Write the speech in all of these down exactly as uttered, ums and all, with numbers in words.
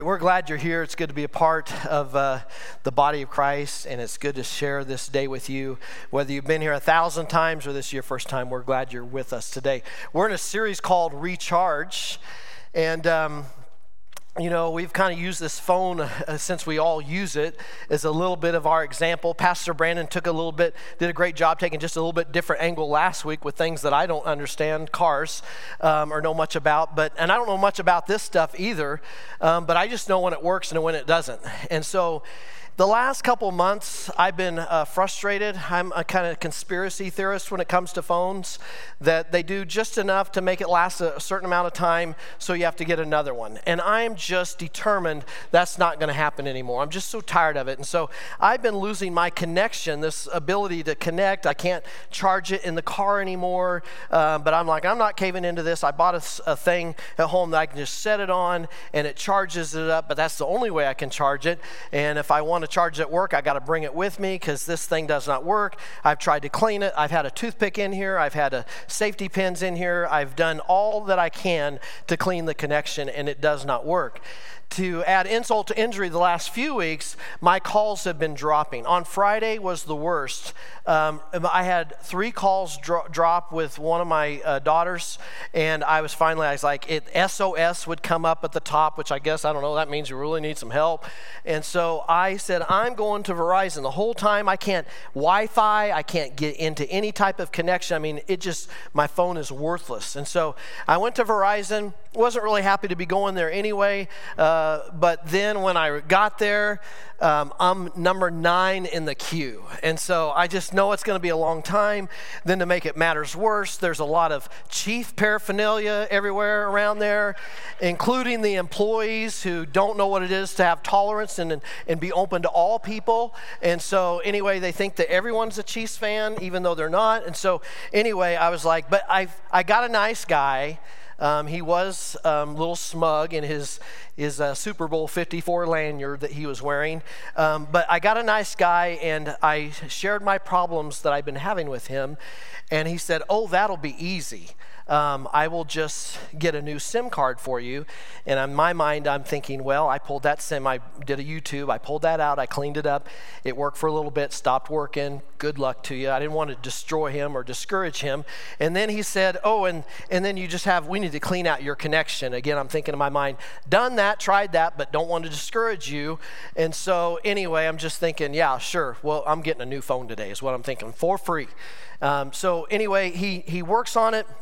We're glad you're here. It's good to be a part of uh, the body of Christ, and it's good to share this day with you. Whether you've been here a thousand times or this is your first time, we're glad you're with us today. We're in a series called Recharge, and um, you know, we've kind of used this phone uh, since we all use it as a little bit of our example. Pastor Brandon took a little bit, did a great job taking just a little bit different angle last week with things that I don't understand, cars, um, or know much about. But and I don't know much about this stuff either, um, but I just know when it works and when it doesn't. And so the last couple months, I've been uh, frustrated. I'm a kind of conspiracy theorist when it comes to phones, that they do just enough to make it last a, a certain amount of time, so you have to get another one. And I'm just determined that's not going to happen anymore. I'm just so tired of it. And so I've been losing my connection, this ability to connect. I can't charge it in the car anymore, uh, but I'm like, I'm not caving into this. I bought a, a thing at home that I can just set it on, and it charges it up, but that's the only way I can charge it. And if I want to charge it at work, I got to bring it with me because this thing does not work. I've tried to clean it. I've had a toothpick in here. I've had a safety pins in here. I've done all that I can to clean the connection, and it does not work. To add insult to injury, the last few weeks, my calls have been dropping. On Friday was the worst. Um, I had three calls dro- drop with one of my uh, daughters, and I was finally, I was like, it, S O S would come up at the top, which I guess, I don't know, that means you really need some help. And so I said, I'm going to Verizon. The whole time I can't Wi-Fi, I can't get into any type of connection. I mean, it just, my phone is worthless. And so I went to Verizon, wasn't really happy to be going there anyway, uh, Uh, but then when I got there, um, I'm number nine in the queue. And so I just know it's going to be a long time. Then to make it matters worse, there's a lot of chief paraphernalia everywhere around there, including the employees who don't know what it is to have tolerance and, and be open to all people. And so anyway, they think that everyone's a Chiefs fan, even though they're not. And so anyway, I was like, but I I got a nice guy. Um, he was um, a little smug in his his uh, Super Bowl fifty-four lanyard that he was wearing. Um, but I got a nice guy, and I shared my problems that I've been having with him. And he said, oh, that'll be easy. Um, I will just get a new SIM card for you. And in my mind, I'm thinking, well, I pulled that SIM. I did a YouTube. I pulled that out. I cleaned it up. It worked for a little bit, stopped working. Good luck to you. I didn't want to destroy him or discourage him. And then he said, oh, and, and then you just have, we need to clean out your connection. Again, I'm thinking in my mind, done that, tried that, but don't want to discourage you. And so anyway, I'm just thinking, yeah, sure. Well, I'm getting a new phone today is what I'm thinking, for free. Um, so anyway, he, he works on it.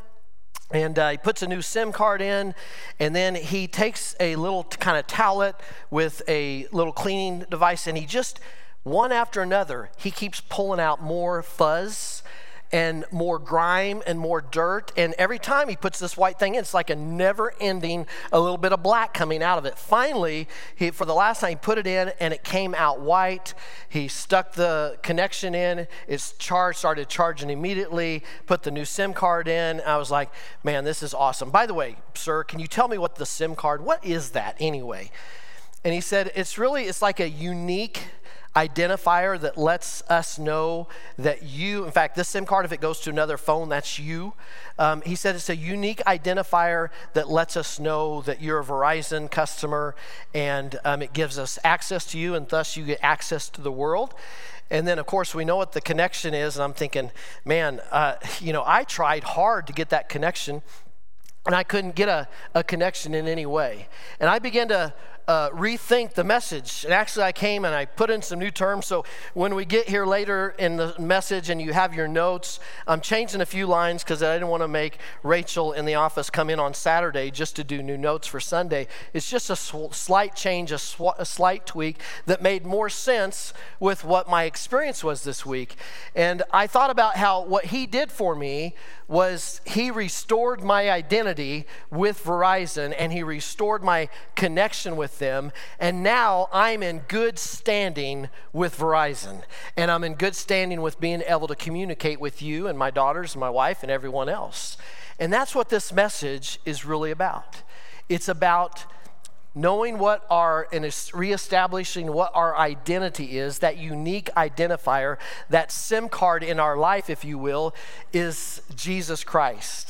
And uh, he puts a new SIM card in, and then he takes a little t- kind of towelette with a little cleaning device, and he just, one after another, he keeps pulling out more fuzz and more grime and more dirt. And every time he puts this white thing in, it's like a never-ending, a little bit of black coming out of it. Finally, he, for the last time, he put it in, and it came out white. He stuck the connection in. It's charged, started charging immediately, put the new SIM card in. I was like, man, this is awesome. By the way, sir, can you tell me what the SIM card, what is that anyway? And he said, it's really, it's like a unique identifier that lets us know that you, in fact, this SIM card, if it goes to another phone, that's you. Um, he said it's a unique identifier that lets us know that you're a Verizon customer, and um, it gives us access to you, and thus you get access to the world. And then, of course, we know what the connection is, and I'm thinking, man, uh, you know, I tried hard to get that connection, and I couldn't get a, a connection in any way. And I began to Uh, rethink the message. And actually I came and I put in some new terms. So when we get here later in the message and you have your notes, I'm changing a few lines because I didn't want to make Rachel in the office come in on Saturday just to do new notes for Sunday. It's just a sw- slight change, a, sw- a slight tweak that made more sense with what my experience was this week. And I thought about how what he did for me was he restored my identity with Verizon, and he restored my connection with them, and now I'm in good standing with Verizon, and I'm in good standing with being able to communicate with you and my daughters and my wife and everyone else. And that's what this message is really about. It's about knowing what our, and reestablishing what our identity is, that unique identifier, that SIM card in our life, if you will, is Jesus Christ.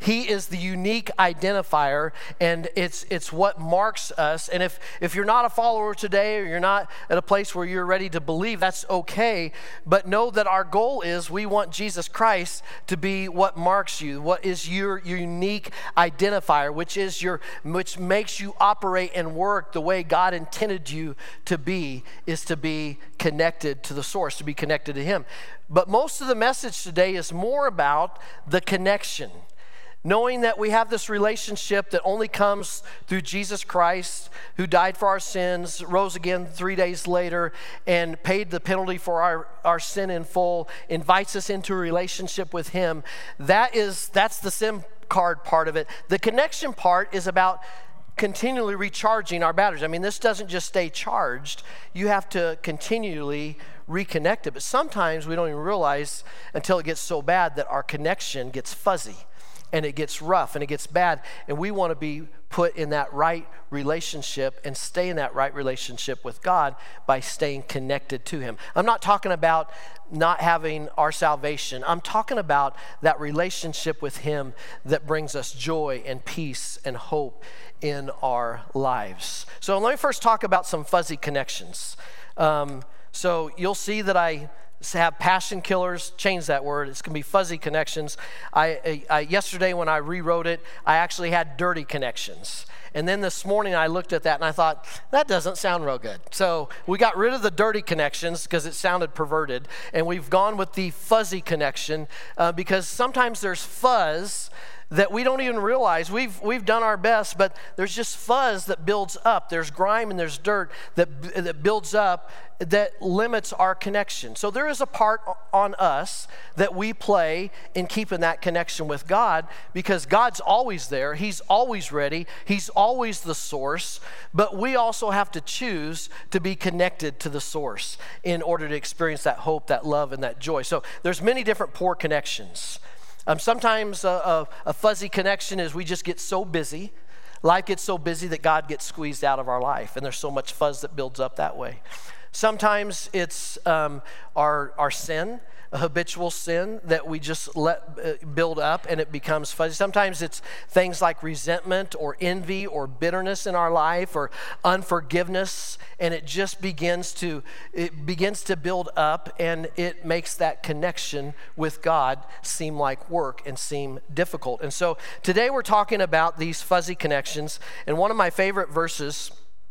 He is the unique identifier, and it's it's what marks us. And if, if you're not a follower today, or you're not at a place where you're ready to believe, that's okay. But know that our goal is we want Jesus Christ to be what marks you, what is your, your unique identifier, which is your which makes you operate and work the way God intended you to be, is to be connected to the source, to be connected to Him. But most of the message today is more about the connection. Knowing that we have this relationship that only comes through Jesus Christ, who died for our sins, rose again three days later, and paid the penalty for our, our sin in full, invites us into a relationship with Him. That is, that's the SIM card part of it. The connection part is about continually recharging our batteries. I mean, this doesn't just stay charged. You have to continually reconnect it. But sometimes we don't even realize until it gets so bad that our connection gets fuzzy and it gets rough and it gets bad. And we want to be put in that right relationship and stay in that right relationship with God by staying connected to Him. I'm not talking about not having our salvation. I'm talking about that relationship with Him that brings us joy and peace and hope in our lives. So let me first talk about some fuzzy connections. Um, so you'll see that I have passion killers, change that word. It's going to be fuzzy connections. I, I, I yesterday when I rewrote it, I actually had dirty connections. And then this morning I looked at that and I thought, that doesn't sound real good. So we got rid of the dirty connections because it sounded perverted. And we've gone with the fuzzy connection uh, because sometimes there's fuzz that we don't even realize. We've we've done our best, but there's just fuzz that builds up. There's grime and there's dirt that, that builds up that limits our connection. So there is a part on us that we play in keeping that connection with God, because God's always there. He's always ready. He's always the source. But we also have to choose to be connected to the source in order to experience that hope, that love, and that joy. So there's many different poor connections. Um, sometimes a, a, a fuzzy connection is we just get so busy. Life gets so busy that God gets squeezed out of our life, and there's so much fuzz that builds up that way. Sometimes it's um, our, our sin, a habitual sin that we just let uh, build up and it becomes fuzzy. Sometimes it's things like resentment or envy or bitterness in our life or unforgiveness, and it just begins to it begins to build up, and it makes that connection with God seem like work and seem difficult. And so today we're talking about these fuzzy connections, and one of my favorite verses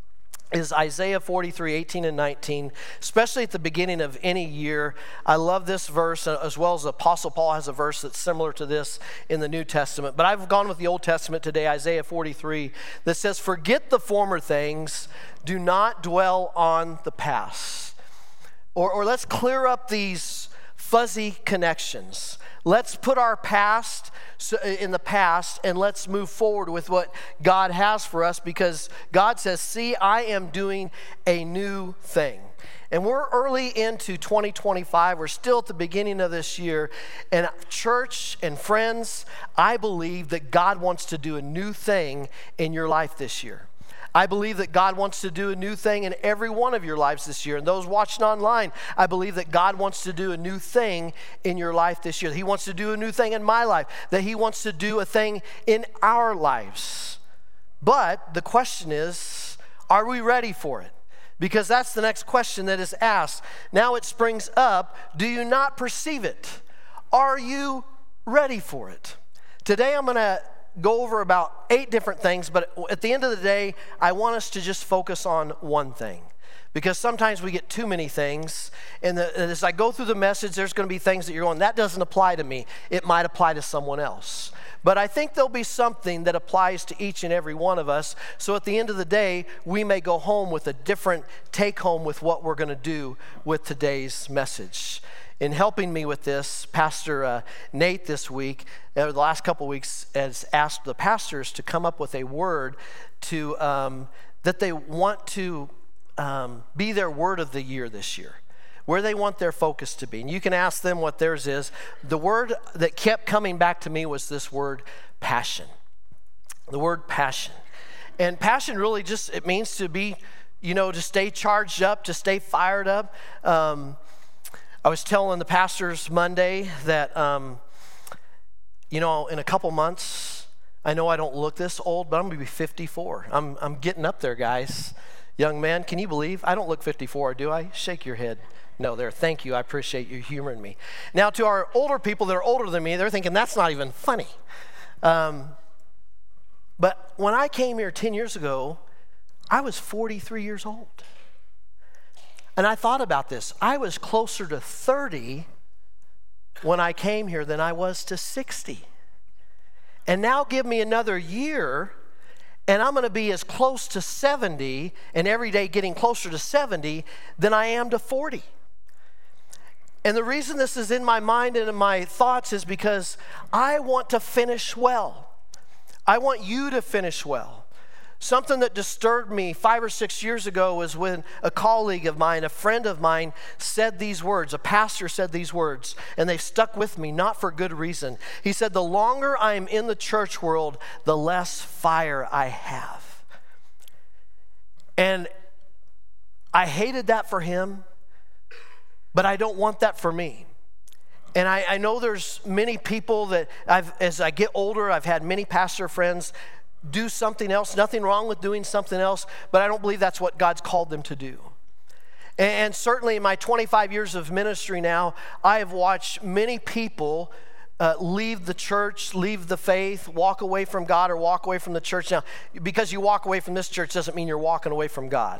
is Isaiah forty-three, eighteen and nineteen, especially at the beginning of any year. I love this verse, as well as the Apostle Paul has a verse that's similar to this in the New Testament. But I've gone with the Old Testament today, Isaiah forty-three, that says, "Forget the former things, do not dwell on the past." Or, or let's clear up these fuzzy connections. Let's put our past in the past and let's move forward with what God has for us, because God says, "See, I am doing a new thing." And we're early into twenty twenty-five. We're still at the beginning of this year. And church and friends, I believe that God wants to do a new thing in your life this year. I believe that God wants to do a new thing in every one of your lives this year. And those watching online, I believe that God wants to do a new thing in your life this year. He wants to do a new thing in my life, that He wants to do a thing in our lives. But the question is, are we ready for it? Because that's the next question that is asked. Now it springs up, do you not perceive it? Are you ready for it? Today I'm going to go over about eight different things, but at the end of the day, I want us to just focus on one thing. Because sometimes we get too many things, and, the, and as I go through the message, there's going to be things that you're going, that doesn't apply to me. It might apply to someone else. But I think there'll be something that applies to each and every one of us, so at the end of the day, we may go home with a different take-home with what we're going to do with today's message. In helping me with this, Pastor uh, Nate this week, uh, the last couple weeks, has asked the pastors to come up with a word to um, that they want to um, be their word of the year this year, where they want their focus to be. And you can ask them what theirs is. The word that kept coming back to me was this word, passion. The word passion. And passion really just, it means to be, you know, to stay charged up, to stay fired up. Um, I was telling the pastors Monday that, um, you know, in a couple months, I know I don't look this old, but I'm going to be fifty-four. I'm, I'm getting up there, guys. Young man, can you believe? I don't look fifty-four, do I? Shake your head. No, there, thank you. I appreciate you humoring me. Now, to our older people that are older than me, they're thinking, that's not even funny. Um, but when I came here ten years ago, I was forty-three years old. And I thought about this. I was closer to thirty when I came here than I was to sixty. And now give me another year, and I'm going to be as close to seventy, and every day getting closer to seventy, than I am to forty. And the reason this is in my mind and in my thoughts is because I want to finish well. I want you to finish well. Something that disturbed me five or six years ago was when a colleague of mine, a friend of mine, said these words. A pastor said these words, and they stuck with me, not for good reason. He said, the longer I am in the church world, the less fire I have. And I hated that for him, but I don't want that for me. And I, I know there's many people that I've, as I get older, I've had many pastor friends do something else. Nothing wrong with doing something else, but I don't believe that's what God's called them to do. And, and certainly in my twenty-five years of ministry now, I have watched many people uh, leave the church, leave the faith, walk away from God, or walk away from the church. Now, because you walk away from this church doesn't mean you're walking away from God.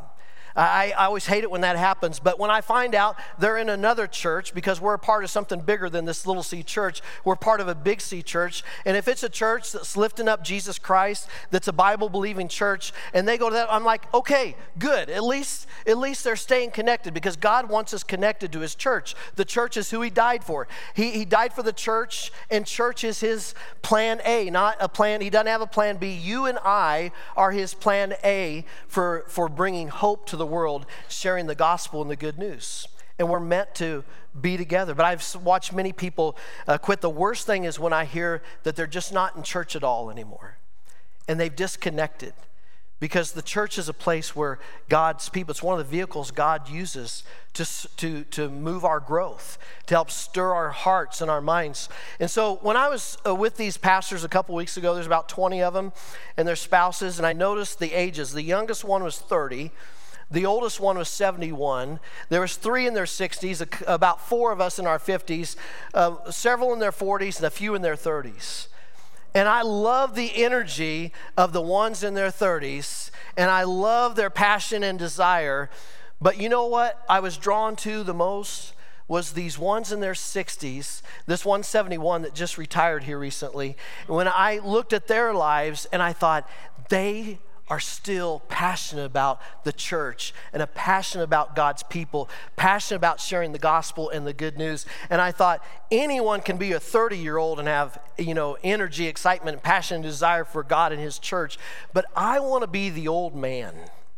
I, I always hate it when that happens, but when I find out they're in another church, because we're a part of something bigger than this little C church, we're part of a big C church, and if it's a church that's lifting up Jesus Christ, that's a Bible-believing church, and they go to that, I'm like, okay, good. At least, at least they're staying connected, because God wants us connected to his church. The church is who he died for. He, he died for the church, and church is his plan A, not a plan. He doesn't have a plan B. You and I are his plan A for, for bringing hope to the the world, sharing the gospel and the good news. And we're meant to be together. But I've watched many people uh, quit. The worst thing is when I hear that they're just not in church at all anymore. And they've disconnected. Because the church is a place where God's people, it's one of the vehicles God uses to, to, to move our growth, to help stir our hearts and our minds. And so when I was uh, with these pastors a couple weeks ago, there's about twenty of them and their spouses, and I noticed the ages. The youngest one was thirty. The oldest one was seventy-one. There was three in their sixties, about four of us in our fifties, uh, several in their forties, and a few in their thirties. And I love the energy of the ones in their thirties, and I love their passion and desire. But you know what I was drawn to the most was these ones in their sixties, this one seventy-one that just retired here recently. When I looked at their lives, and I thought, they are still passionate about the church and a passionate about God's people, passionate about sharing the gospel and the good news. And I thought anyone can be a thirty-year-old and have, you know, energy, excitement, and passion and desire for God and his church. But I want to be the old man.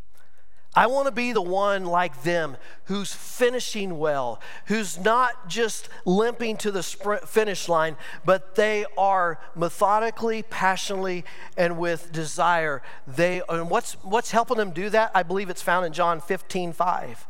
I want to be the one like them who's finishing well, who's not just limping to the sprint finish line, but they are methodically, passionately, and with desire. They and what's what's helping them do that? I believe it's found in John fifteen five.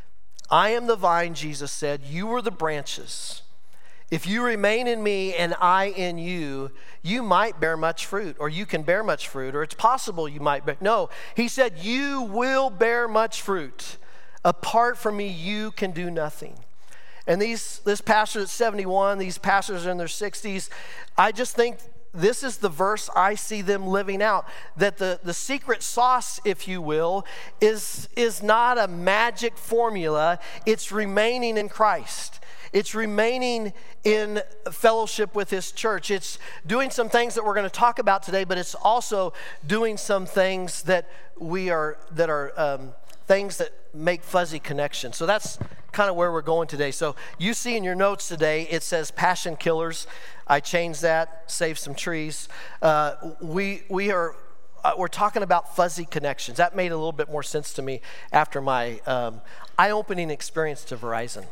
I am the vine, Jesus said, you are the branches. If you remain in me and I in you, you might bear much fruit, or you can bear much fruit, or it's possible you might bear. No, he said, you will bear much fruit. Apart from me, you can do nothing. And these, this pastor at seventy-one, these pastors are in their sixties, I just think this is the verse I see them living out. That the, the secret sauce, if you will, is, is not a magic formula. It's remaining in Christ. It's remaining in fellowship with his church. It's doing some things that we're going to talk about today, but it's also doing some things that we are that are um, things that make fuzzy connections. So that's kind of where we're going today. So you see in your notes today, it says passion killers. I changed that, saved some trees. Uh, we we are. Uh, we're talking about fuzzy connections. That made a little bit more sense to me after my um, eye-opening experience to Verizon.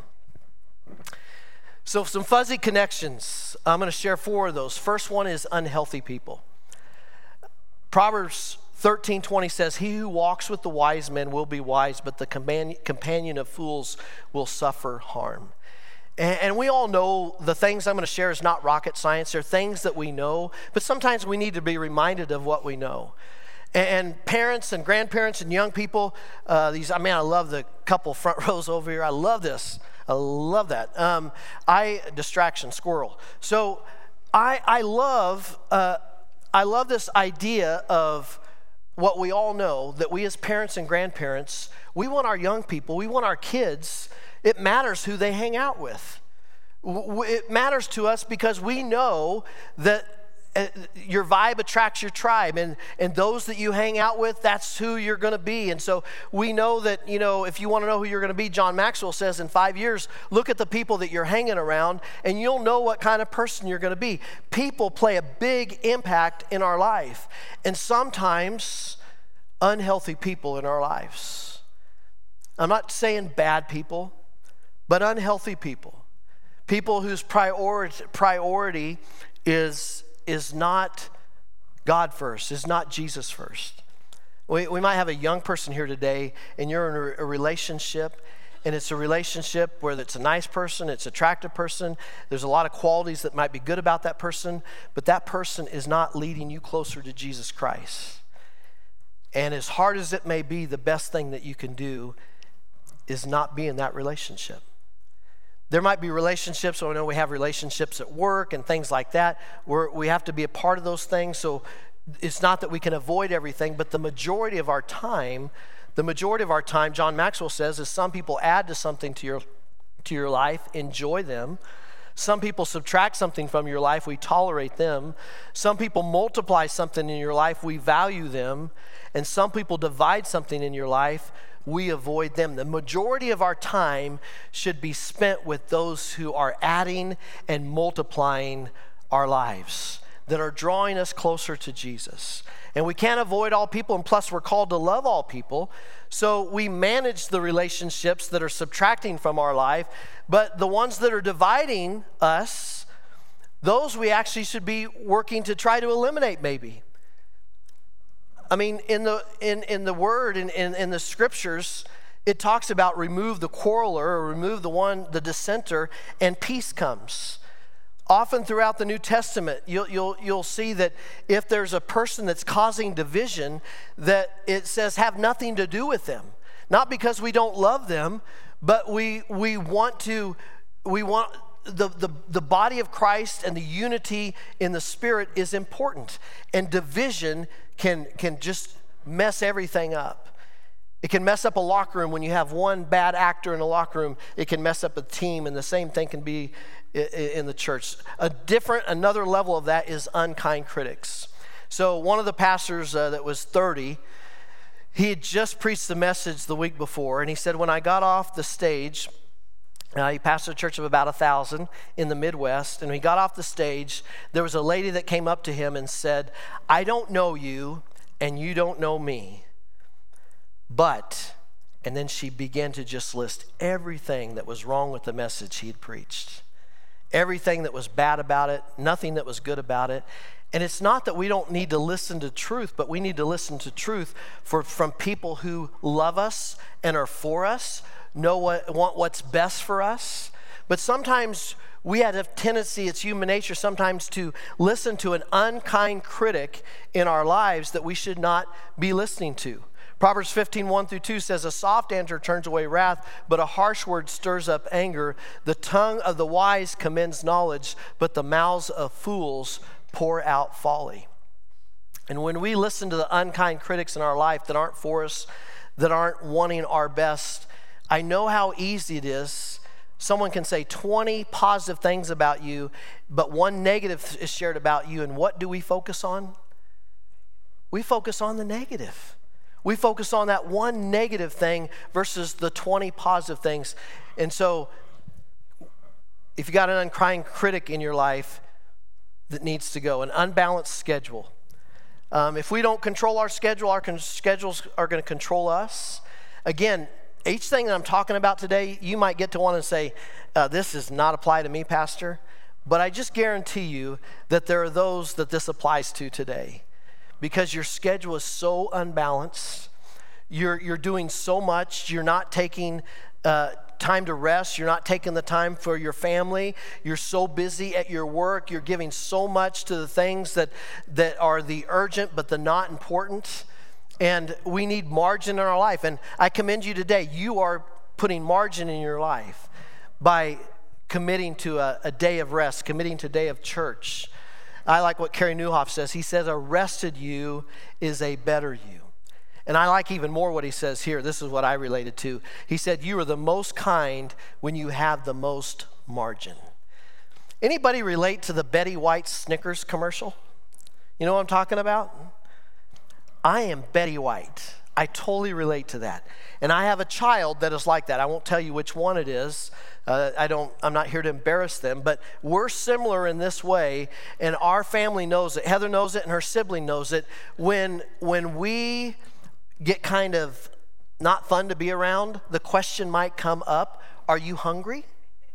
So some fuzzy connections. I'm going to share four of those. First one is unhealthy people. Proverbs thirteen twenty says, he who walks with the wise men will be wise, but the companion of fools will suffer harm. And, and we all know the things I'm going to share is not rocket science. They're things that we know, but sometimes we need to be reminded of what we know. And, and parents and grandparents and young people, uh, these, I mean, I love the couple front rows over here. I love this. I love that. Um, I, distraction, squirrel. So I, I love, uh, I love this idea of what we all know, that we as parents and grandparents, we want our young people, we want our kids, it matters who they hang out with. It matters to us because we know that your vibe attracts your tribe, and, and those that you hang out with, that's who you're going to be. And so we know that, you know, if you want to know who you're going to be, John Maxwell says in five years, look at the people that you're hanging around, and you'll know what kind of person you're going to be. People play a big impact in our life, and sometimes unhealthy people in our lives. I'm not saying bad people, but unhealthy people. People whose priority, priority is is not God first, is not Jesus first. We, we might have a young person here today, and you're in a, a relationship, and it's a relationship where it's a nice person, it's an attractive person, there's a lot of qualities that might be good about that person, but that person is not leading you closer to Jesus Christ. And as hard as it may be, the best thing that you can do is not be in that relationship. There might be relationships, so I know we have relationships at work and things like that, where we have to be a part of those things. So it's not that we can avoid everything, but the majority of our time, the majority of our time, John Maxwell says, is some people add to something to your, to your life, enjoy them. Some people subtract something from your life, we tolerate them. Some people multiply something in your life, we value them. And some people divide something in your life, we avoid them. The majority of our time should be spent with those who are adding and multiplying our lives, that are drawing us closer to Jesus. And we can't avoid all people, and plus we're called to love all people. So we manage the relationships that are subtracting from our life, but the ones that are dividing us, those we actually should be working to try to eliminate maybe. I mean, in the in, in the word, in, in, in the scriptures, it talks about remove the quarreler, or remove the one, the dissenter, and peace comes. Often throughout the New Testament, you'll, you'll, you'll see that if there's a person that's causing division, that it says have nothing to do with them. Not because we don't love them, but we we want to, we want, the, the, the body of Christ and the unity in the Spirit is important. And division can, can just mess everything up. It can mess up a locker room. When you have one bad actor in a locker room, it can mess up a team, and the same thing can be in the church. A different, another level of that is unkind critics. So one of the pastors uh, that was thirty, he had just preached the message the week before, and he said, when I got off the stage, uh, he pastored a church of about a thousand in the Midwest, and when he got off the stage, there was a lady that came up to him and said, I don't know you, and you don't know me. But, and then she began to just list everything that was wrong with the message he had preached. Everything that was bad about it, nothing that was good about it. And it's not that we don't need to listen to truth, but we need to listen to truth for, from people who love us and are for us, know what want what's best for us. But sometimes we have a tendency, it's human nature sometimes, to listen to an unkind critic in our lives that we should not be listening to. Proverbs fifteen, one through two says, a soft answer turns away wrath, but a harsh word stirs up anger. The tongue of the wise commends knowledge, but the mouths of fools pour out folly. And when we listen to the unkind critics in our life that aren't for us, that aren't wanting our best, I know how easy it is. Someone can say twenty positive things about you, but one negative is shared about you, and what do we focus on? We focus on the negative. We focus on that one negative thing versus the twenty positive things. And so if you got an unkind critic in your life that needs to go, an unbalanced schedule. Um, if we don't control our schedule, our con- schedules are going to control us. Again, each thing that I'm talking about today, you might get to one and say, uh, this does not apply to me, Pastor. But I just guarantee you that there are those that this applies to today. Because your schedule is so unbalanced, you're you're doing so much, you're not taking uh, time to rest. You're not taking the time for your family. You're so busy at your work. You're giving so much to the things that, that are the urgent but the not important. And we need margin in our life. And I commend you today. You are putting margin in your life by committing to a, a day of rest, committing to a day of church. I like what Kerry Newhoff says. He says, a rested you is a better you. And I like even more what he says here. This is what I related to. He said, you are the most kind when you have the most margin. Anybody relate to the Betty White Snickers commercial? You know what I'm talking about? I am Betty White. I totally relate to that. And I have a child that is like that. I won't tell you which one it is. Uh, I don't, I'm not here to embarrass them, but we're similar in this way, and our family knows it. Heather knows it, and her sibling knows it. When, when we get kind of not fun to be around, the question might come up, are you hungry?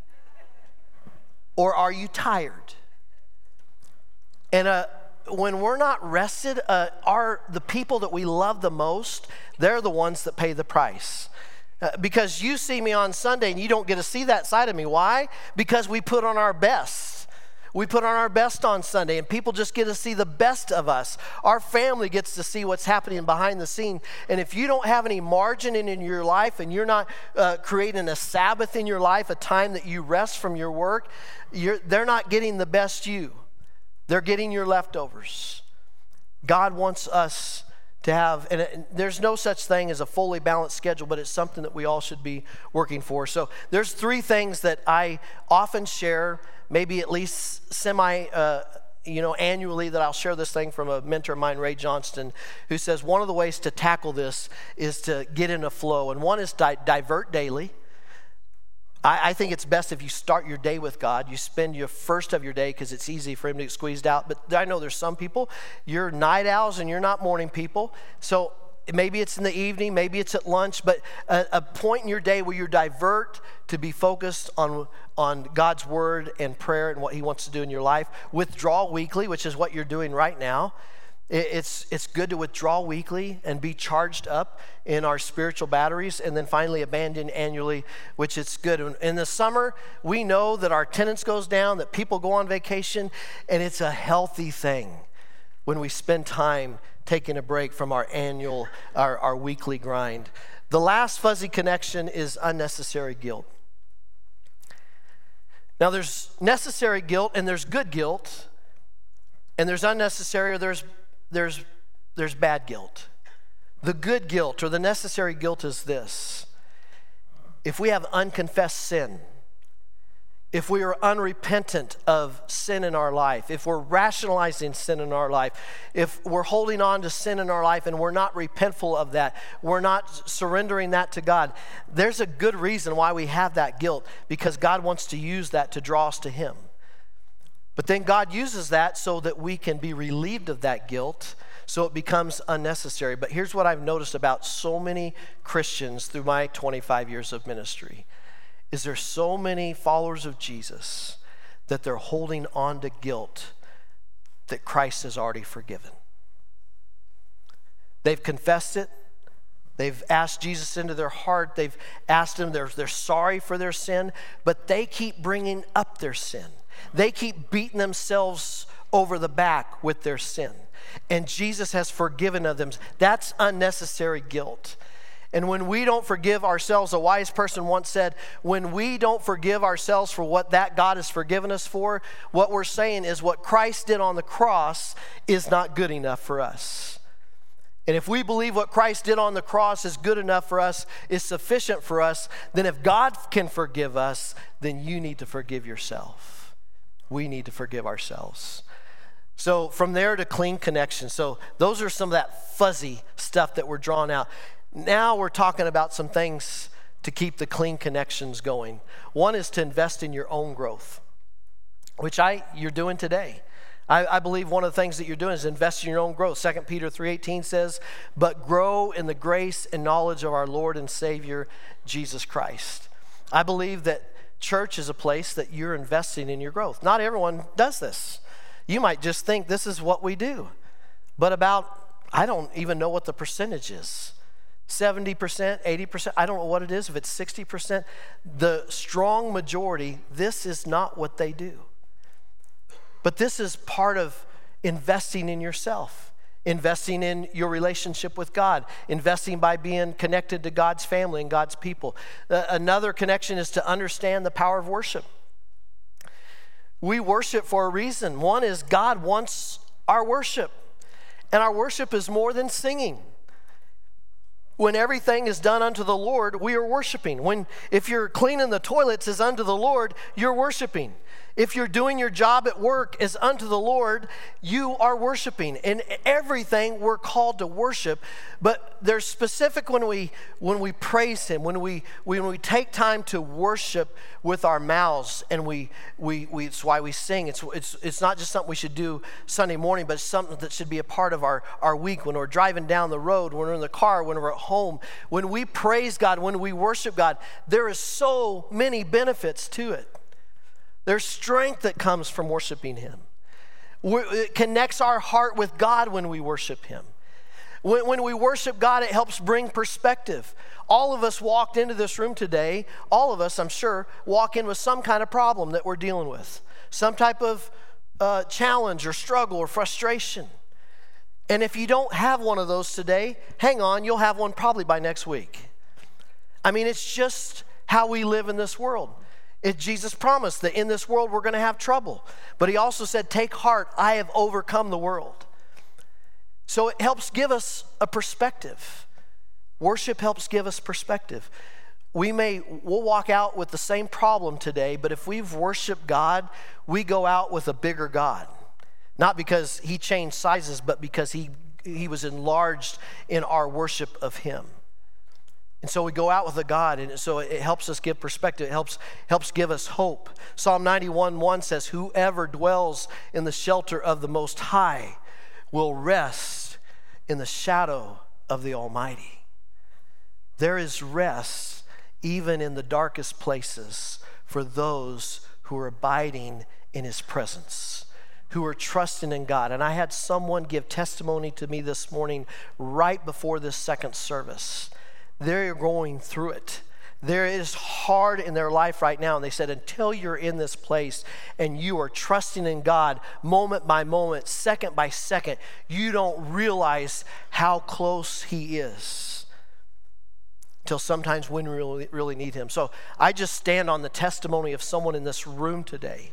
Or are you tired? And uh, when we're not rested, uh, our, the people that we love the most, they're the ones that pay the price. Uh, because you see me on Sunday and you don't get to see that side of me. Why? Because we put on our best. We put on our best on Sunday, and people just get to see the best of us. Our family gets to see what's happening behind the scene. And if you don't have any margin in, in your life, and you're not uh, creating a Sabbath in your life, a time that you rest from your work, you're, they're not getting the best you. They're getting your leftovers. God wants us to have, and it, there's no such thing as a fully balanced schedule, but it's something that we all should be working for. So there's three things that I often share, maybe at least semi, uh, you know, annually, that I'll share this thing from a mentor of mine, Ray Johnston, who says one of the ways to tackle this is to get in a flow. And one is di- divert daily. I, I think it's best if you start your day with God. You spend your first of your day because it's easy for him to get squeezed out. But I know there's some people, you're night owls and you're not morning people. So maybe it's in the evening, maybe it's at lunch, but a, a point in your day where you divert to be focused on, on God's word and prayer and what he wants to do in your life. Withdraw weekly, which is what you're doing right now. It, it's, it's good to withdraw weekly and be charged up in our spiritual batteries, and then finally abandon annually, which is good. In the summer, we know that our attendance goes down, that people go on vacation, and it's a healthy thing when we spend time taking a break from our annual, our, our weekly grind. The last fuzzy connection is unnecessary guilt. Now, there's necessary guilt and there's good guilt, and there's unnecessary or there's there's there's bad guilt. The good guilt or the necessary guilt is this: if we have unconfessed sin, if we are unrepentant of sin in our life, if we're rationalizing sin in our life, if we're holding on to sin in our life and we're not repentful of that, we're not surrendering that to God, there's a good reason why we have that guilt, because God wants to use that to draw us to him. But then God uses that so that we can be relieved of that guilt, so it becomes unnecessary. But here's what I've noticed about so many Christians through my twenty-five years of ministry. Is there so many followers of Jesus that they're holding on to guilt that Christ has already forgiven. They've confessed it. They've asked Jesus into their heart. They've asked him, they're, they're sorry for their sin, but they keep bringing up their sin. They keep beating themselves over the back with their sin. And Jesus has forgiven of them. That's unnecessary guilt. And when we don't forgive ourselves, a wise person once said, when we don't forgive ourselves for what that God has forgiven us for, what we're saying is what Christ did on the cross is not good enough for us. And if we believe what Christ did on the cross is good enough for us, is sufficient for us, then if God can forgive us, then you need to forgive yourself. We need to forgive ourselves. So from there to clean connection. So those are some of that fuzzy stuff that we're drawing out. Now we're talking about some things to keep the clean connections going. One is to invest in your own growth, which I you're doing today. I, I believe one of the things that you're doing is invest in your own growth. Second Peter three eighteen says, but grow in the grace and knowledge of our Lord and Savior, Jesus Christ. I believe that church is a place that you're investing in your growth. Not everyone does this. You might just think this is what we do. But about, I don't even know what the percentage is seventy percent, eighty percent, I don't know what it is, if it's sixty percent, the strong majority, this is not what they do. But this is part of investing in yourself, investing in your relationship with God, investing by being connected to God's family and God's people. Uh, another connection is to understand the power of worship. We worship for a reason. One is God wants our worship, and our worship is more than singing. When everything is done unto the Lord, we are worshiping. When, if you're cleaning the toilets as unto the Lord, you're worshiping. If you're doing your job at work as unto the Lord, you are worshiping. In everything, we're called to worship. But there's specific when we when we praise Him, when we when we take time to worship with our mouths, and we we, we it's why we sing. It's it's it's not just something we should do Sunday morning, but it's something that should be a part of our, our week. When we're driving down the road, when we're in the car, when we're at home, when we praise God, when we worship God, there is so many benefits to it. There's strength that comes from worshiping Him. It connects our heart with God when we worship Him. When, when we worship God, it helps bring perspective. All of us walked into this room today, all of us, I'm sure, walk in with some kind of problem that we're dealing with, some type of uh, challenge or struggle or frustration. And if you don't have one of those today, hang on, you'll have one probably by next week. I mean, it's just how we live in this world. It, Jesus promised that in this world we're going to have trouble. But He also said, take heart, I have overcome the world. So it helps give us a perspective. Worship helps give us perspective. We may, we'll walk out with the same problem today, but if we've worshiped God, we go out with a bigger God. Not because He changed sizes, but because He, he was enlarged in our worship of Him. And so we go out with a God, and so it helps us give perspective. It helps, helps give us hope. Psalm ninety-one one says, whoever dwells in the shelter of the Most High will rest in the shadow of the Almighty. There is rest even in the darkest places for those who are abiding in His presence, who are trusting in God. And I had someone give testimony to me this morning right before this second service. They're going through it. There is hard in their life right now. And they said, until you're in this place and you are trusting in God moment by moment, second by second, you don't realize how close He is. Until sometimes when we really, really need Him. So I just stand on the testimony of someone in this room today,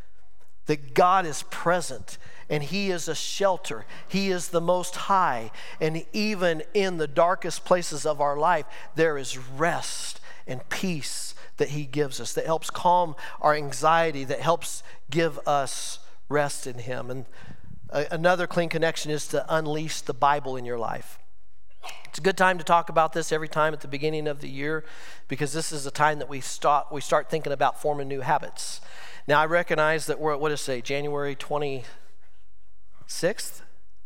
that God is present and He is a shelter. He is the Most High. And even in the darkest places of our life, there is rest and peace that He gives us, that helps calm our anxiety, that helps give us rest in Him. And another clean connection is to unleash the Bible in your life. It's a good time to talk about this every time at the beginning of the year, because this is the time that we start, we start thinking about forming new habits. Now, I recognize that we're at, what does it say, January twenty-sixth?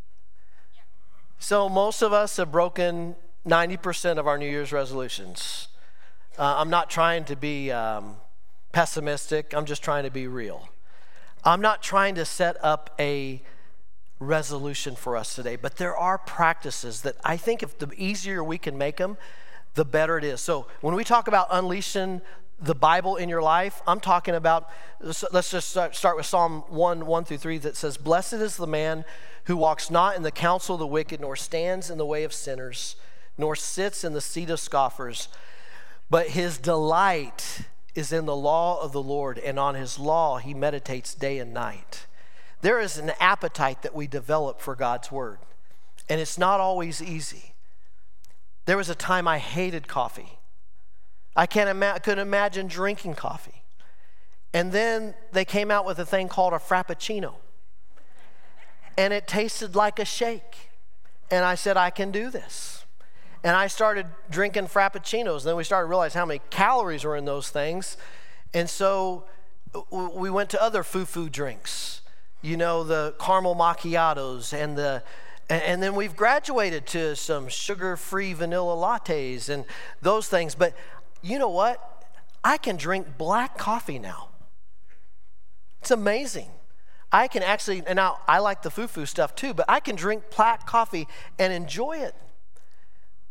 So most of us have broken ninety percent of our New Year's resolutions. Uh, I'm not trying to be um, pessimistic. I'm just trying to be real. I'm not trying to set up a resolution for us today, but there are practices that I think if the easier we can make them, the better it is. So when we talk about unleashing the Bible in your life, I'm talking about, let's just start, start with Psalm one, one through three that says, blessed is the man who walks not in the counsel of the wicked, nor stands in the way of sinners, nor sits in the seat of scoffers, but his delight is in the law of the Lord, and on His law he meditates day and night. There is an appetite that we develop for God's word, and it's not always easy. There was a time I hated coffee. I can't ima- couldn't imagine drinking coffee. And then they came out with a thing called a Frappuccino. And it tasted like a shake. And I said, I can do this. And I started drinking Frappuccinos. And then we started to realize how many calories were in those things. And so we went to other foo-foo drinks. You know, the caramel macchiatos and the and then we've graduated to some sugar-free vanilla lattes and those things. But you know what? I can drink black coffee now. It's amazing. I can actually, and now I like the foo-foo stuff too, but I can drink black coffee and enjoy it.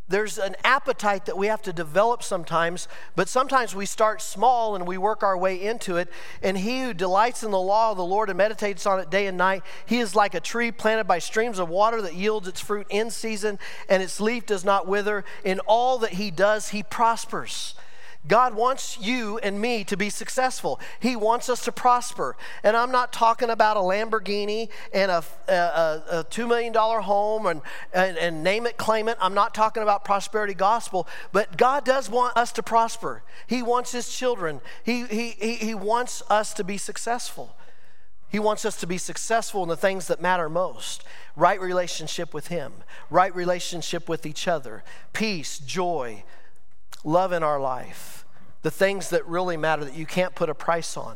There's an appetite that we have to develop sometimes, but sometimes we start small and we work our way into it. And he who delights in the law of the Lord and meditates on it day and night, he is like a tree planted by streams of water that yields its fruit in season, and its leaf does not wither. In all that he does, he prospers. God wants you and me to be successful. He wants us to prosper. And I'm not talking about a Lamborghini and a, a, a two million dollars home and, and, and name it, claim it. I'm not talking about prosperity gospel. But God does want us to prosper. He wants his children. He, he, he, he wants us to be successful. He wants us to be successful in the things that matter most. Right relationship with him. Right relationship with each other. Peace, joy, love in our life. The things that really matter that you can't put a price on.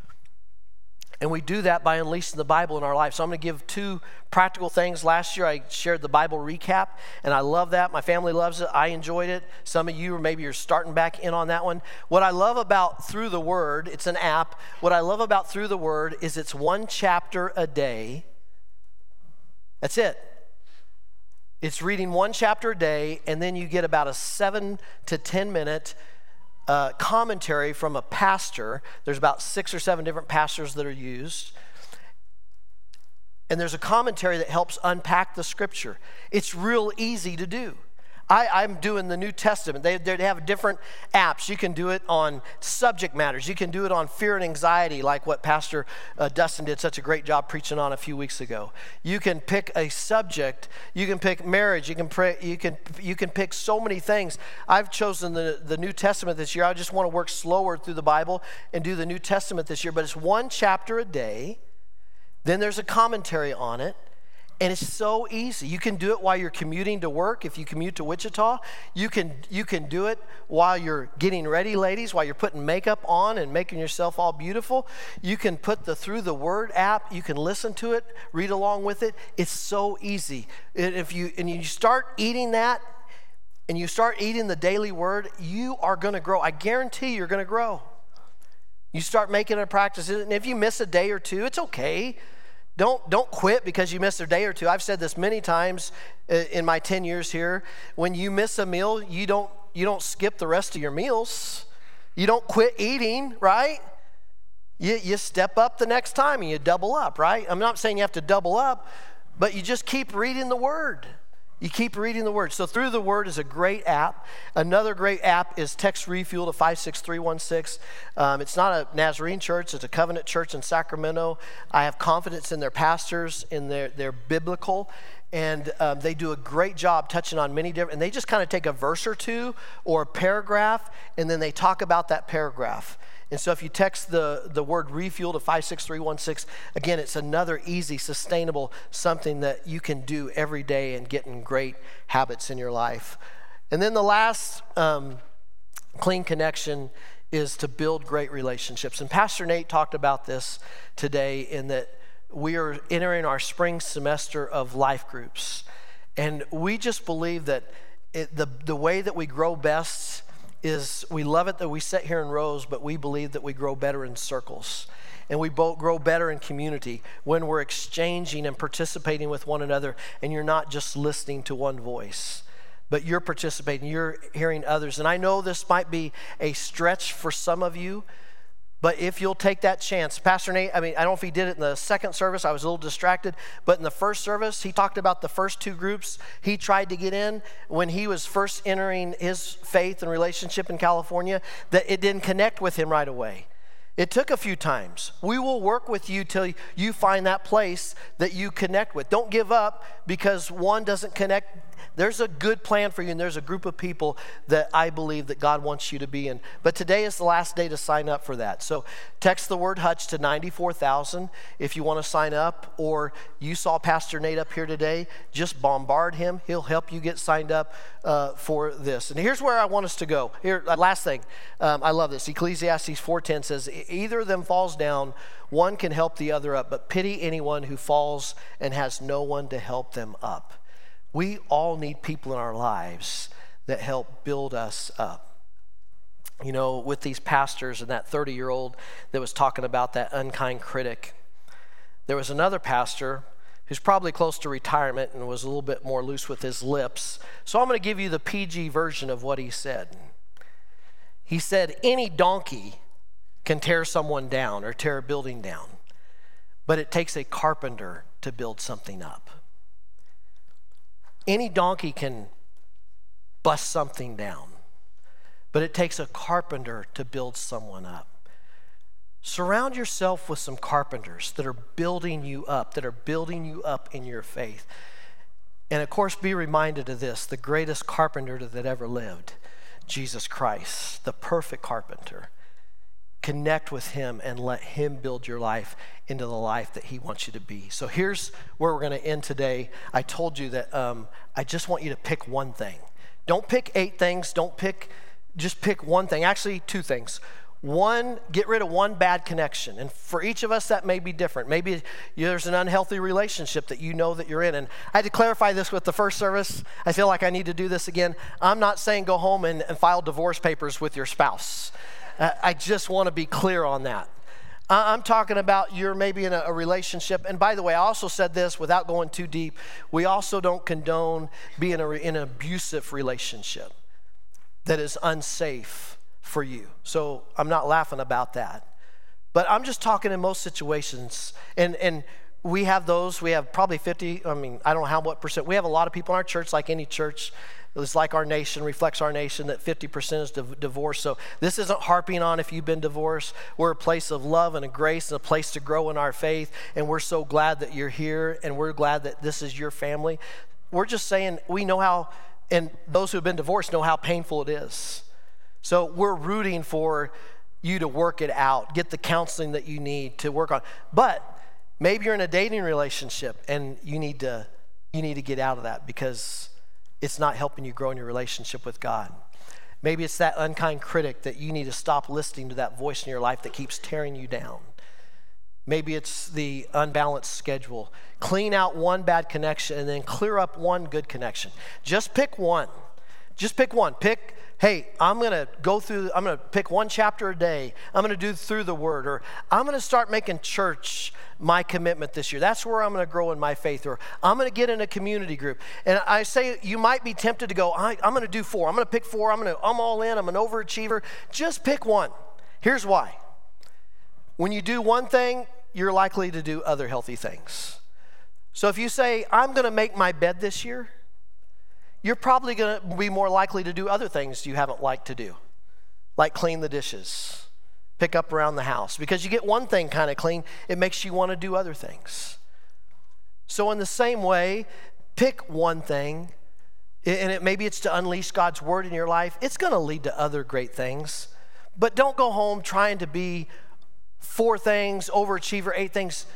And we do that by unleashing the Bible in our life. So I'm going to give two practical things. Last year I shared the Bible recap, and I love that. My family loves it. I enjoyed it. Some of you, or maybe you're starting back in on that one. What I love about Through the Word, it's an app. What I love about Through the Word is it's one chapter a day. That's it. It's reading one chapter a day, and then you get about a seven to ten minute uh, commentary from a pastor. There's about six or seven different pastors that are used. And there's a commentary that helps unpack the scripture. It's real easy to do. I, I'm doing the New Testament. They, they have different apps. You can do it on subject matters. You can do it on fear and anxiety, like what Pastor uh, Dustin did such a great job preaching on a few weeks ago. You can pick a subject. You can pick marriage. You can pray, you can you can pick so many things. I've chosen the, the New Testament this year. I just want to work slower through the Bible and do the New Testament this year. But it's one chapter a day. Then there's a commentary on it. And it's so easy. You can do it while you're commuting to work. If you commute to Wichita, you can you can do it while you're getting ready, ladies, while you're putting makeup on and making yourself all beautiful. You can put the Through the Word app. You can listen to it, read along with it. It's so easy. And if you and you start eating that, and you start eating the daily Word, you are going to grow. I guarantee you're going to grow. You start making it a practice. And if you miss a day or two, it's okay. Don't don't quit because you missed a day or two. I've said this many times in my ten years here. When you miss a meal, you don't you don't skip the rest of your meals. You don't quit eating, right? You you step up the next time and you double up, right? I'm not saying you have to double up, but you just keep reading the Word. You keep reading the Word. So Through the Word is a great app. Another great app is Text Refuel to five six three one six. Um, it's not a Nazarene church. It's a covenant church in Sacramento. I have confidence in their pastors, in their, their biblical, and um, they do a great job touching on many different, and they just kind of take a verse or two or a paragraph, and then they talk about that paragraph. And so if you text the, the word refuel to five six three one six, again, it's another easy, sustainable, something that you can do every day and get in great habits in your life. And then the last um, clean connection is to build great relationships. And Pastor Nate talked about this today in that we are entering our spring semester of life groups. And we just believe that it, the, the way that we grow best is we love it that we sit here in rows, but we believe that we grow better in circles. And we both grow better in community when we're exchanging and participating with one another, and you're not just listening to one voice, but you're participating, you're hearing others. And I know this might be a stretch for some of you, but if you'll take that chance, Pastor Nate, I mean, I don't know if he did it in the second service, I was a little distracted, but in the first service, he talked about the first two groups he tried to get in when he was first entering his faith and relationship in California, that it didn't connect with him right away. It took a few times. We will work with you till you find that place that you connect with. Don't give up because one doesn't connect. There's a good plan for you, and there's a group of people that I believe that God wants you to be in. But today is the last day to sign up for that. So text the word Hutch to ninety-four thousand if you want to sign up, or you saw Pastor Nate up here today, just bombard him. He'll help you get signed up uh, for this. And here's where I want us to go. Here, uh, last thing. Um, I love this. Ecclesiastes four ten says, either of them falls down, one can help the other up, but pity anyone who falls and has no one to help them up. We all need people in our lives that help build us up. You know, with these pastors and that thirty-year-old that was talking about that unkind critic, there was another pastor who's probably close to retirement and was a little bit more loose with his lips. So I'm going to give you the P G version of what he said. He said, any donkey can tear someone down or tear a building down, but it takes a carpenter to build something up. Any donkey can bust something down, but it takes a carpenter to build someone up. Surround yourself with some carpenters that are building you up, that are building you up in your faith. And of course, be reminded of this, the greatest carpenter that ever lived, Jesus Christ, the perfect carpenter. Connect with him and let him build your life into the life that he wants you to be. So here's where we're going to end today. I told you that um, I just want you to pick one thing. Don't pick eight things. Don't pick, just pick one thing. Actually, two things. One, get rid of one bad connection. And for each of us, that may be different. Maybe there's an unhealthy relationship that you know that you're in. And I had to clarify this with the first service. I feel like I need to do this again. I'm not saying go home and, and file divorce papers with your spouse. Uh, I just want to be clear on that. Uh, I'm talking about you're maybe in a, a relationship. And by the way, I also said this without going too deep. We also don't condone being in, a, in an abusive relationship that is unsafe for you. So I'm not laughing about that. But I'm just talking in most situations. And and we have those, we have probably fifty, I mean, I don't know how what percent. We have a lot of people in our church, like any church. It's like our nation, reflects our nation, that fifty percent is div- divorce. So this isn't harping on if you've been divorced. We're a place of love and a grace and a place to grow in our faith. And we're so glad that you're here. And we're glad that this is your family. We're just saying we know how, and those who have been divorced know how painful it is. So we're rooting for you to work it out, get the counseling that you need to work on. But maybe you're in a dating relationship and you need to you need to get out of that because it's not helping you grow in your relationship with God. Maybe it's that unkind critic that you need to stop listening to, that voice in your life that keeps tearing you down. Maybe it's the unbalanced schedule. Clean out one bad connection and then clear up one good connection. Just pick one. Just pick one. Pick, hey, I'm going to go through, I'm going to pick one chapter a day. I'm going to do through the word. Or I'm going to start making church my commitment this year. That's where I'm going to grow in my faith. Or I'm going to get in a community group. And I say you might be tempted to go, I, I'm going to do four. I'm going to pick four. I'm going to, I'm all in. I'm an overachiever. Just pick one. Here's why. When you do one thing, you're likely to do other healthy things. So if you say, I'm going to make my bed this year, you're probably going to be more likely to do other things you haven't liked to do, like clean the dishes, pick up around the house. Because you get one thing kind of clean, it makes you want to do other things. So in the same way, pick one thing, and it, maybe it's to unleash God's word in your life. It's going to lead to other great things. But don't go home trying to be four things, overachiever, eight things.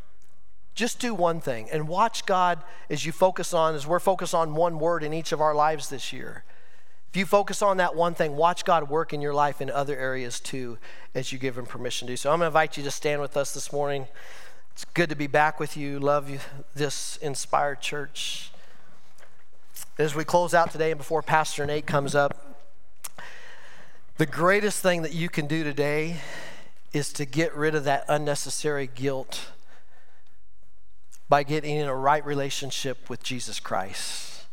Just do one thing and watch God as you focus on, as we're focused on one word in each of our lives this year. If you focus on that one thing, watch God work in your life in other areas too as you give him permission to do so. I'm going to invite you to stand with us this morning. It's good to be back with you. Love you, this inspired church. As we close out today and before Pastor Nate comes up, the greatest thing that you can do today is to get rid of that unnecessary guilt by getting in a right relationship with Jesus Christ.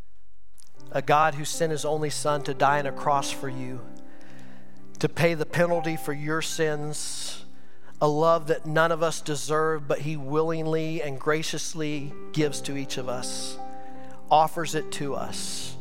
A God who sent his only son to die on a cross for you, to pay the penalty for your sins, a love that none of us deserve, but he willingly and graciously gives to each of us, offers it to us.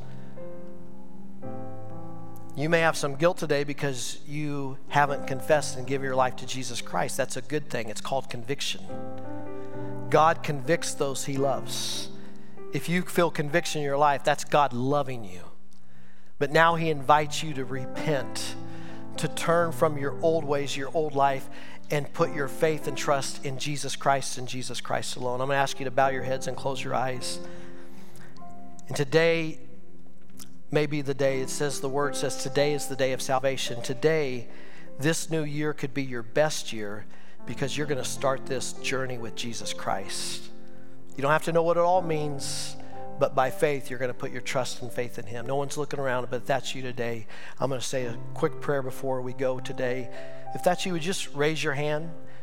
You may have some guilt today because you haven't confessed and given your life to Jesus Christ. That's a good thing. It's called conviction. God convicts those he loves. If you feel conviction in your life, that's God loving you. But now he invites you to repent, to turn from your old ways, your old life, and put your faith and trust in Jesus Christ and Jesus Christ alone. I'm going to ask you to bow your heads and close your eyes. And today may be the day. It says, the word says, today is the day of salvation. Today, this new year could be your best year, because you're going to start this journey with Jesus Christ. You don't have to know what it all means, but by faith, you're going to put your trust and faith in him. No one's looking around, but if that's you today, I'm going to say a quick prayer before we go today. If that's you, would just raise your hand.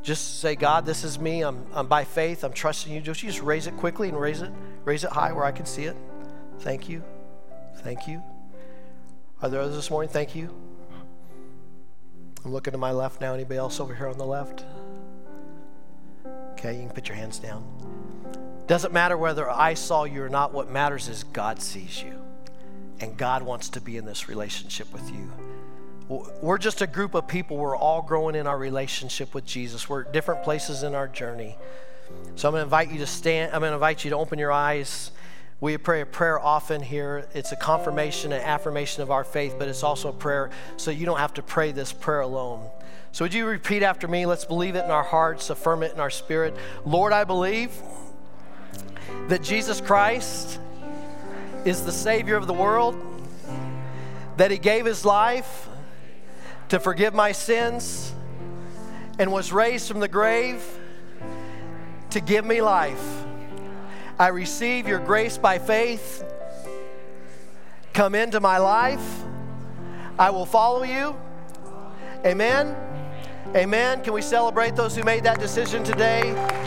just say, God, this is me. I'm, I'm by faith. I'm trusting you. Just, you just raise it quickly and raise it, raise it high where I can see it. Thank you. Thank you. Are there others this morning? Thank you. I'm looking to my left now. Anybody else over here on the left? Okay, you can put your hands down. Doesn't matter whether I saw you or not. What matters is God sees you. And God wants to be in this relationship with you. We're just a group of people. We're all growing in our relationship with Jesus. We're at different places in our journey. So I'm going to invite you to stand. I'm going to invite you to open your eyes. We pray a prayer often here. It's a confirmation and affirmation of our faith, but it's also a prayer so you don't have to pray this prayer alone. So would you repeat after me? Let's believe it in our hearts, affirm it in our spirit. Lord, I believe that Jesus Christ is the Savior of the world, that He gave His life to forgive my sins and was raised from the grave to give me life. I receive your grace by faith. Come into my life. I will follow you. Amen. Amen. Can we celebrate those who made that decision today?